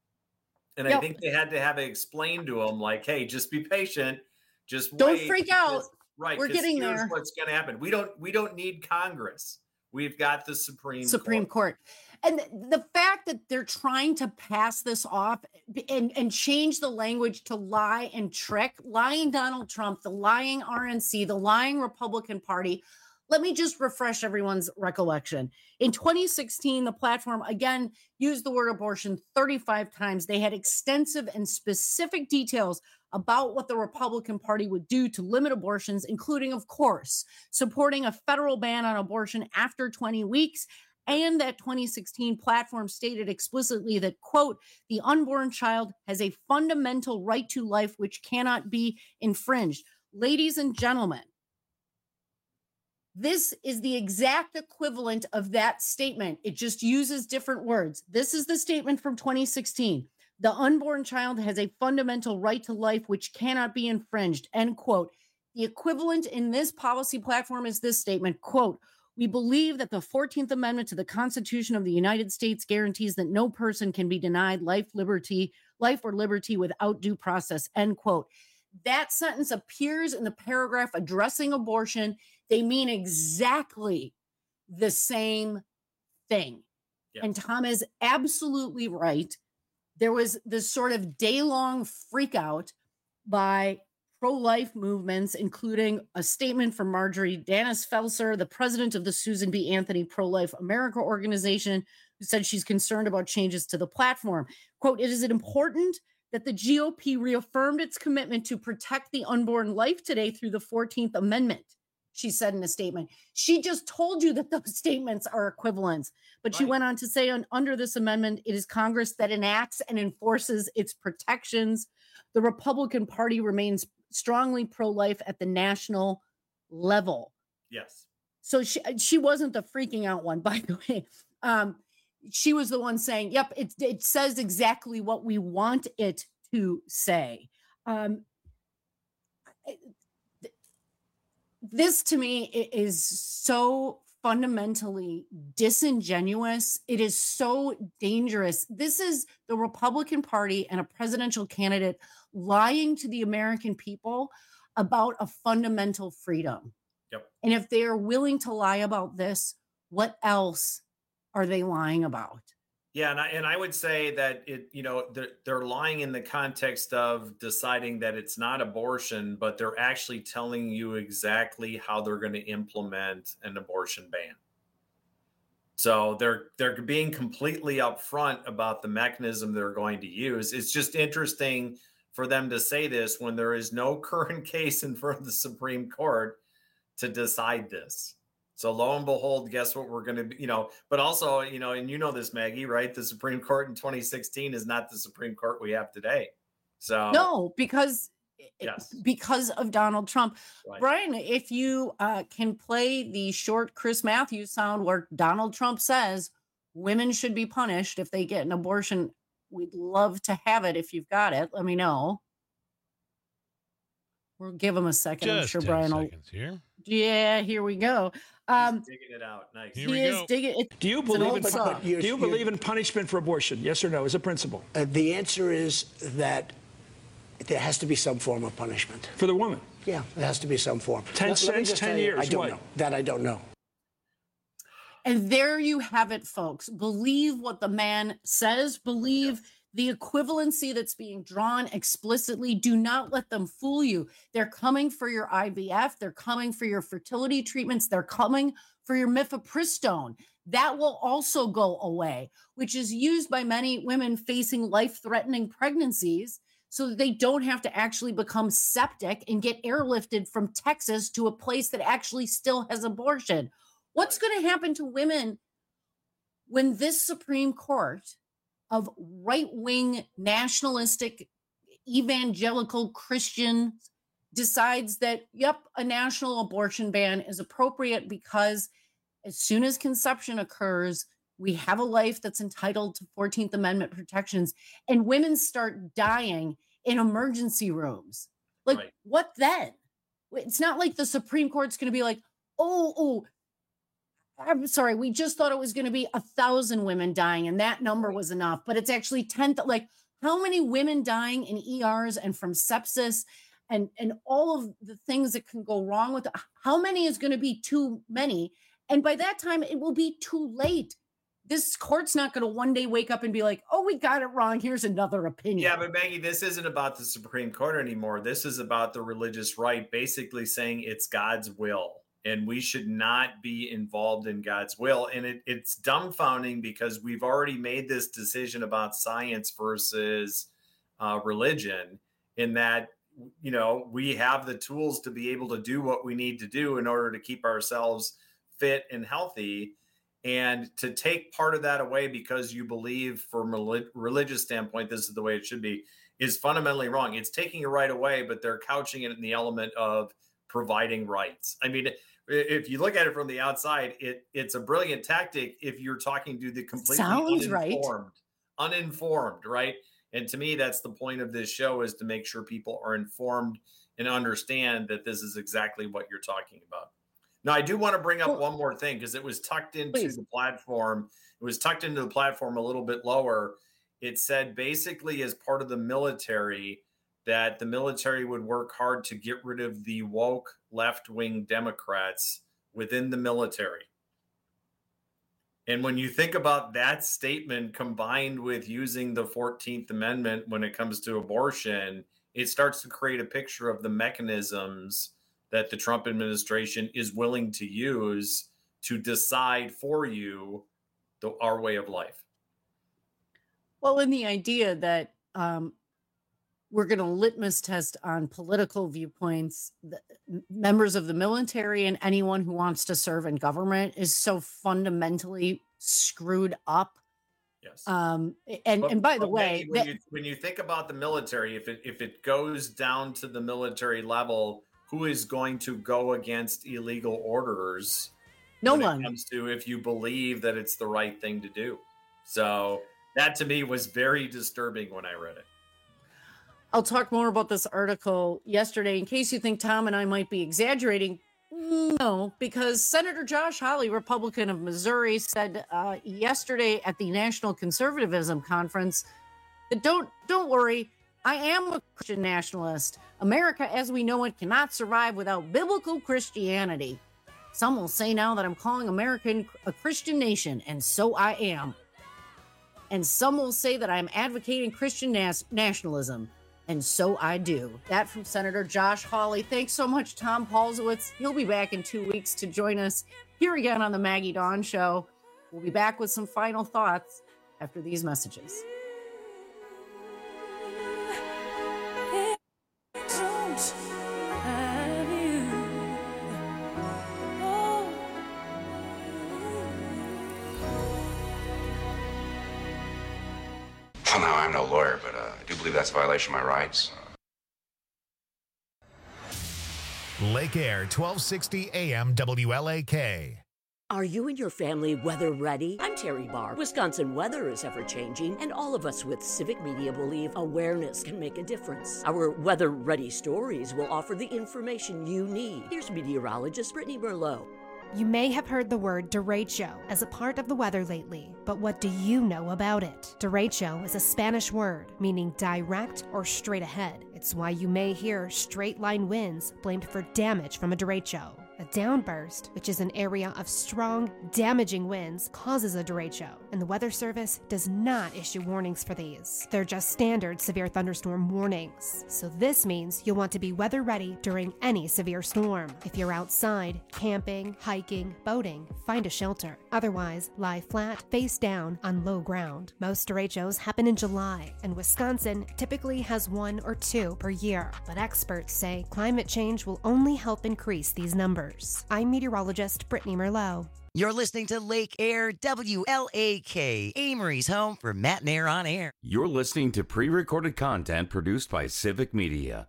And Yep. I think they had to have it explained to them, like, hey, just be patient. Just Don't wait, freak out. Right. We're getting here's there. What's going to happen. We don't need Congress. We've got the Supreme Court. And the fact that they're trying to pass this off and change the language to lie and trick, lying Donald Trump, the lying RNC, the lying Republican Party. Let me just refresh everyone's recollection. In 2016, the platform again used the word abortion 35 times. They had extensive and specific details about what the Republican Party would do to limit abortions, including, of course, supporting a federal ban on abortion after 20 weeks. And that 2016 platform stated explicitly that, quote, the unborn child has a fundamental right to life which cannot be infringed. Ladies and gentlemen, this is the exact equivalent of that statement. It just uses different words. This is the statement from 2016. The unborn child has a fundamental right to life which cannot be infringed, end quote. The equivalent in this policy platform is this statement, quote, we believe that the 14th Amendment to the Constitution of the United States guarantees that no person can be denied life or liberty without due process, end quote. That sentence appears in the paragraph addressing abortion. They mean exactly the same thing. Yeah. And Tom is absolutely right. There was this sort of day-long freakout by pro-life movements, including a statement from Marjorie Danis Felser, the president of the Susan B. Anthony Pro-Life America organization, who said she's concerned about changes to the platform. Quote, it is important that the GOP reaffirmed its commitment to protect the unborn life today through the 14th Amendment, she said in a statement. She just told you that those statements are equivalents. But she went on to say, under this amendment, it is Congress that enacts and enforces its protections. The Republican Party remains strongly pro-life at the national level. Yes. So she wasn't the freaking out one, by the way. She was the one saying, yep, it says exactly what we want it to say. This to me is so fundamentally disingenuous. It is so dangerous. This is the Republican Party and a presidential candidate lying to the American people about a fundamental freedom. Yep. And if they are willing to lie about this, what else are they lying about? Yeah, and I would say that they're lying in the context of deciding that it's not abortion, but they're actually telling you exactly how they're going to implement an abortion ban. So they're being completely upfront about the mechanism they're going to use. It's just interesting for them to say this when there is no current case in front of the Supreme Court to decide this. So lo and behold, guess what we're going to, but also, and this, Maggie, right? The Supreme Court in 2016 is not the Supreme Court we have today. So no, because of Donald Trump. Right. Brian, if you can play the short Chris Matthews sound where Donald Trump says women should be punished if they get an abortion, we'd love to have it. If you've got it, let me know. We'll give him a second. Just I'm sure 10 Brian will. seconds here. Yeah, here we go. He's digging it out. Nice. Here we go. Do you believe in punishment for abortion? Yes or no, as a principle? The answer is that there has to be some form of punishment. For the woman? Yeah, there has to be some form. 10 cents, 10 years. I don't what? know. That I don't know. And there you have it, folks. Believe what the man says. Believe the equivalency that's being drawn explicitly. Do not let them fool you. They're coming for your IVF. They're coming for your fertility treatments. They're coming for your mifepristone. That will also go away, which is used by many women facing life-threatening pregnancies so that they don't have to actually become septic and get airlifted from Texas to a place that actually still has abortion. What's going to happen to women when this Supreme Court of right-wing, nationalistic, evangelical Christians decides that, yep, a national abortion ban is appropriate because as soon as conception occurs, we have a life that's entitled to 14th Amendment protections, and women start dying in emergency rooms. Like, what then? It's not like the Supreme Court's going to be like, oh, I'm sorry, we just thought it was going to be 1,000 women dying, and that number was enough. But it's actually 10. Like, how many women dying in ERs and from sepsis and all of the things that can go wrong with it? How many is going to be too many? And by that time, it will be too late. This court's not going to one day wake up and be like, oh, we got it wrong. Here's another opinion. Yeah, but Maggie, this isn't about the Supreme Court anymore. This is about the religious right, basically saying it's God's will. And we should not be involved in God's will. And it's dumbfounding because we've already made this decision about science versus religion, in that, we have the tools to be able to do what we need to do in order to keep ourselves fit and healthy. And to take part of that away because you believe from a religious standpoint, this is the way it should be, is fundamentally wrong. It's taking a right away, but they're couching it in the element of providing rights. I mean, if you look at it from the outside, it's a brilliant tactic if you're talking to the completely uninformed, right? And to me, that's the point of this show, is to make sure people are informed and understand that this is exactly what you're talking about. Now, I do want to bring up one more thing, because it was tucked into the platform. It was tucked into the platform a little bit lower. It said basically, as part of the military, that the military would work hard to get rid of the woke left-wing Democrats within the military. And when you think about that statement combined with using the 14th Amendment when it comes to abortion, it starts to create a picture of the mechanisms that the Trump administration is willing to use to decide for you our way of life. Well, in the idea that we're going to litmus test on political viewpoints, members of the military and anyone who wants to serve in government is so fundamentally screwed up. Yes. And by the way, when you think about the military, if it goes down to the military level, who is going to go against illegal orders? No when one. It comes to if you believe that it's the right thing to do. So that to me was very disturbing when I read it. I'll talk more about this article yesterday in case you think Tom and I might be exaggerating. No, because Senator Josh Hawley, Republican of Missouri, said yesterday at the National Conservatism Conference that don't worry, I am a Christian nationalist. America as we know it cannot survive without biblical Christianity. Some will say now that I'm calling America a Christian nation, and so I am. And some will say that I'm advocating Christian nationalism, and so I do. That from Senator Josh Hawley. Thanks so much, Tom Paulsowitz. He'll be back in 2 weeks to join us here again on the Maggie Dawn Show. We'll be back with some final thoughts after these messages. Well, now, I'm no lawyer, but I do believe that's a violation of my rights. Lake Air, 1260 AM WLAK. Are you and your family weather ready? I'm Terry Barr. Wisconsin weather is ever changing, and all of us with Civic Media believe awareness can make a difference. Our weather ready stories will offer the information you need. Here's meteorologist Brittany Merlot. You may have heard the word derecho as a part of the weather lately, but what do you know about it? Derecho is a Spanish word meaning direct or straight ahead. It's why you may hear straight line winds blamed for damage from a derecho. A downburst, which is an area of strong, damaging winds, causes a derecho, and the Weather Service does not issue warnings for these. They're just standard severe thunderstorm warnings. So this means you'll want to be weather ready during any severe storm. If you're outside, camping, hiking, boating, find a shelter. Otherwise, lie flat, face down, on low ground. Most derechos happen in July, and Wisconsin typically has 1 or 2 per year. But experts say climate change will only help increase these numbers. I'm meteorologist Brittany Merlot. You're listening to Lake Air WLAK, Amory's home for Matt and Air on Air. You're listening to pre-recorded content produced by Civic Media.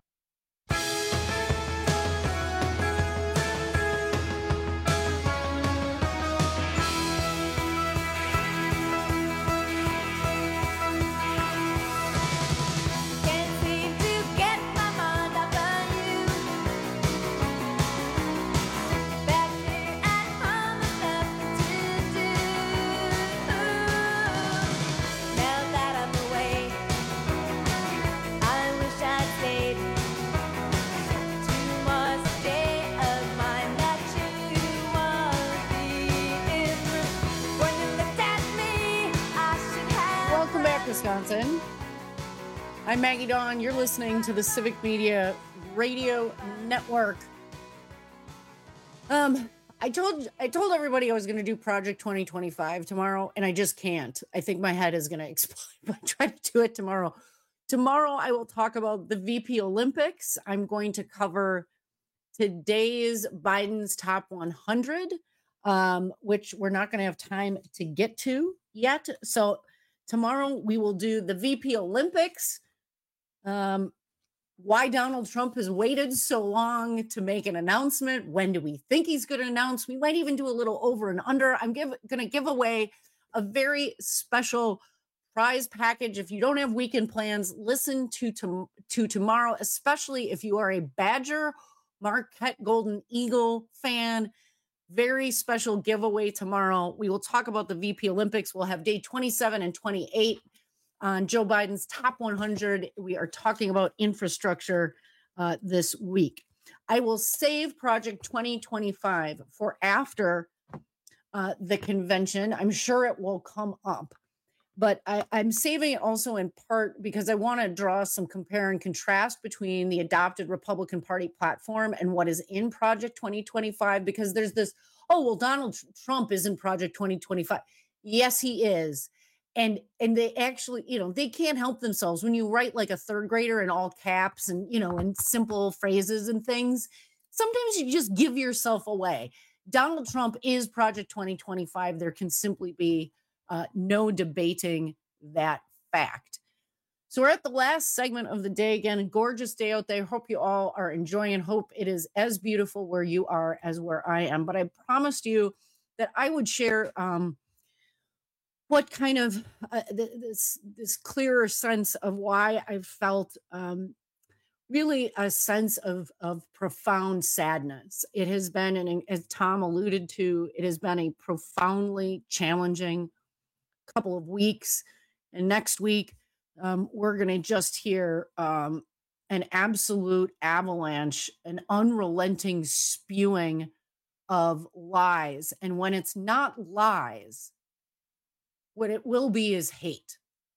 Wisconsin. I'm Maggie Dawn. You're listening to the Civic Media Radio Network. I told everybody I was going to do Project 2025 tomorrow, and I just can't. I think my head is going to explode if I try to do it tomorrow. Tomorrow, I will talk about the VP Olympics. I'm going to cover today's Biden's Top 100, which we're not going to have time to get to yet. So tomorrow, we will do the VP Olympics, why Donald Trump has waited so long to make an announcement. When do we think he's going to announce? We might even do a little over and under. I'm going to give away a very special prize package. If you don't have weekend plans, listen to tomorrow, especially if you are a Badger, Marquette Golden Eagle fan. Very special giveaway tomorrow. We will talk about the VP Olympics. We'll have day 27 and 28 on Joe Biden's Top 100. We are talking about infrastructure this week. I will save Project 2025 for after the convention. I'm sure it will come up, but I'm saving it also in part because I want to draw some compare and contrast between the adopted Republican Party platform and what is in Project 2025, because there's this, oh, well, Donald Trump is in Project 2025. Yes, he is. And they actually, they can't help themselves. When you write like a third grader in all caps and, in simple phrases and things, sometimes you just give yourself away. Donald Trump is Project 2025. There can simply be no debating that fact. So we're at the last segment of the day. Again, a gorgeous day out there. Hope you all are enjoying and hope it is as beautiful where you are as where I am. But I promised you that I would share what kind of this clearer sense of why I felt really a sense of profound sadness. It has been, and as Tom alluded to, it has been a profoundly challenging couple of weeks. And next week, we're going to just hear an absolute avalanche, an unrelenting spewing of lies. And when it's not lies, what it will be is hate.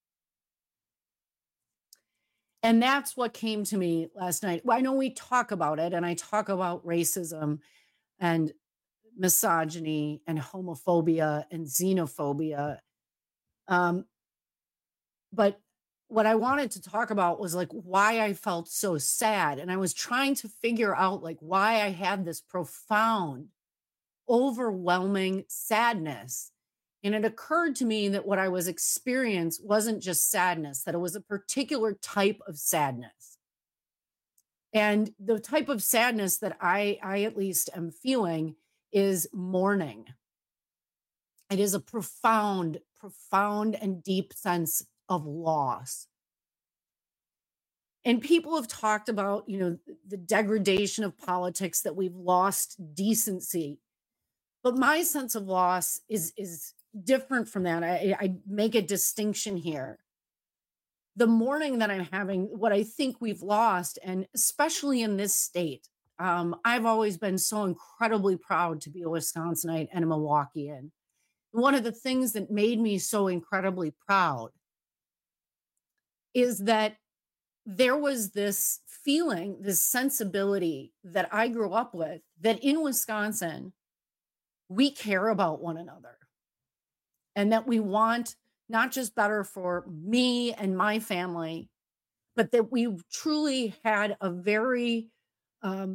And that's what came to me last night. Well, I know we talk about it, and I talk about racism and misogyny and homophobia and xenophobia. But what I wanted to talk about was like why I felt so sad. And I was trying to figure out like why I had this profound, overwhelming sadness. And it occurred to me that what I was experiencing wasn't just sadness, that it was a particular type of sadness. And the type of sadness that I at least am feeling is mourning. It is a profound and deep sense of loss. And people have talked about, the degradation of politics, that we've lost decency. But my sense of loss is different from that. I make a distinction here. The mourning that I'm having, what I think we've lost, and especially in this state, I've always been so incredibly proud to be a Wisconsinite and a Milwaukeean. One of the things that made me so incredibly proud is that there was this feeling, this sensibility that I grew up with, that in Wisconsin, we care about one another and that we want not just better for me and my family, but that we truly had a very a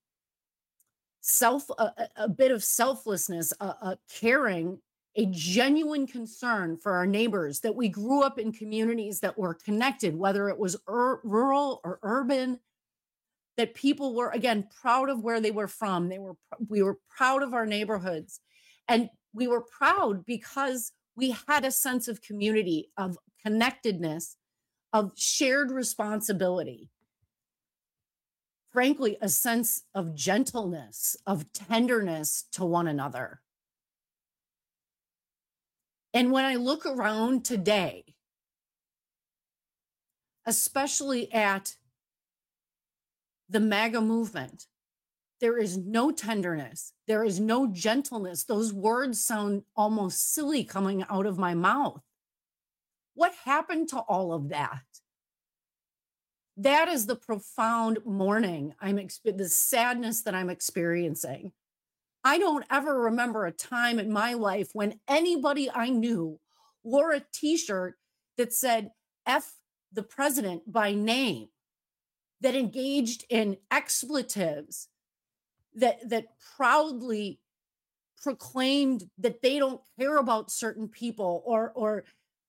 bit of selflessness, a caring, a genuine concern for our neighbors, that we grew up in communities that were connected, whether it was rural or urban, that people were, again, proud of where they were from. We were proud of our neighborhoods, and we were proud because we had a sense of community, of connectedness, of shared responsibility. Frankly, a sense of gentleness, of tenderness to one another. And when I look around today, especially at the MAGA movement, there is no tenderness. There is no gentleness. Those words sound almost silly coming out of my mouth. What happened to all of that? That is the profound mourning the sadness that I'm experiencing. I don't ever remember a time in my life when anybody I knew wore a t-shirt that said F the president by name, that engaged in expletives, that proudly proclaimed that they don't care about certain people, or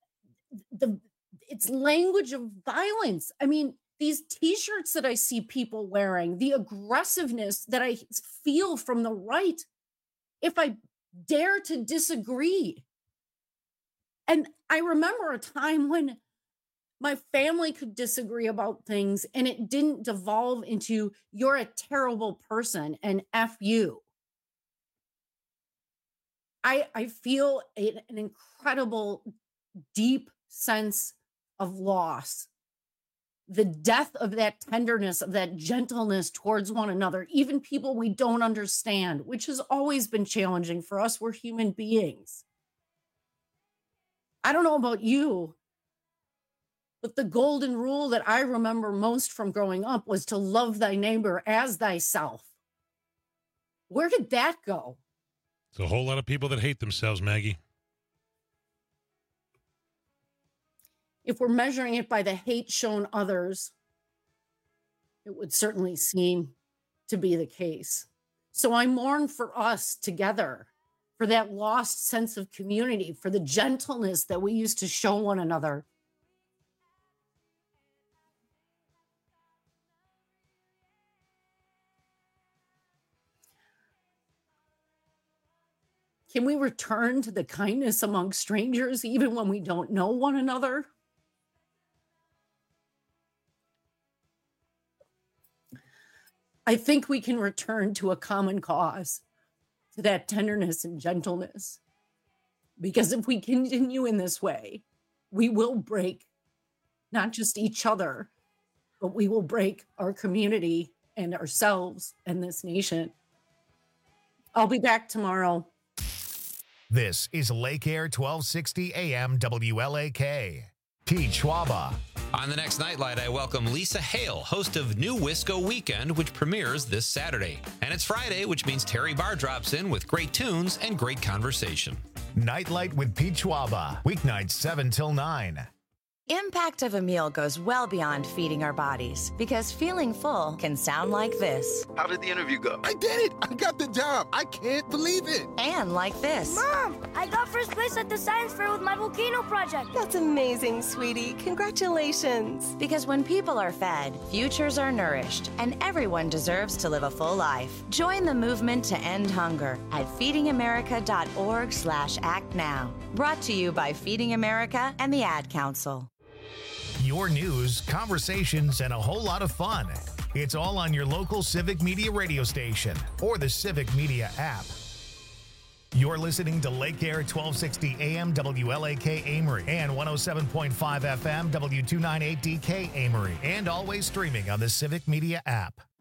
it's language of violence. I mean, these t-shirts that I see people wearing, the aggressiveness that I feel from the right, if I dare to disagree. And I remember a time when my family could disagree about things and it didn't devolve into you're a terrible person and F you. I feel an incredible, deep sense of loss. The death of that tenderness, of that gentleness towards one another, even people we don't understand, which has always been challenging for us. We're human beings. I don't know about you, but the golden rule that I remember most from growing up was to love thy neighbor as thyself. Where did that go? There's a whole lot of people that hate themselves, Maggie. If we're measuring it by the hate shown others, it would certainly seem to be the case. So I mourn for us together, for that lost sense of community, for the gentleness that we used to show one another. Can we return to the kindness among strangers, even when we don't know one another? I think we can return to a common cause, to that tenderness and gentleness. Because if we continue in this way, we will break not just each other, but we will break our community and ourselves and this nation. I'll be back tomorrow. This is Lake Air 1260 AM WLAK. Pete Schwaba. On the next Nightlight, I welcome Lisa Hale, host of New Wisco Weekend, which premieres this Saturday. And it's Friday, which means Terry Barr drops in with great tunes and great conversation. Nightlight with Pete Schwaba, weeknights 7 till 9. Impact of a meal goes well beyond feeding our bodies, because feeling full can sound like this. How did the interview go? I did it! I got the job! I can't believe it! And like this. Mom, I got first place at the science fair with my volcano project. That's amazing, sweetie. Congratulations. Because when people are fed, futures are nourished, and everyone deserves to live a full life. Join the movement to end hunger at feedingamerica.org/act now. Brought to you by Feeding America and the Ad Council. Your news, conversations, and a whole lot of fun. It's all on your local Civic Media radio station or the Civic Media app. You're listening to Lake Air 1260 AM WLAK Amory and 107.5 FM W298DK Amory, and always streaming on the Civic Media app.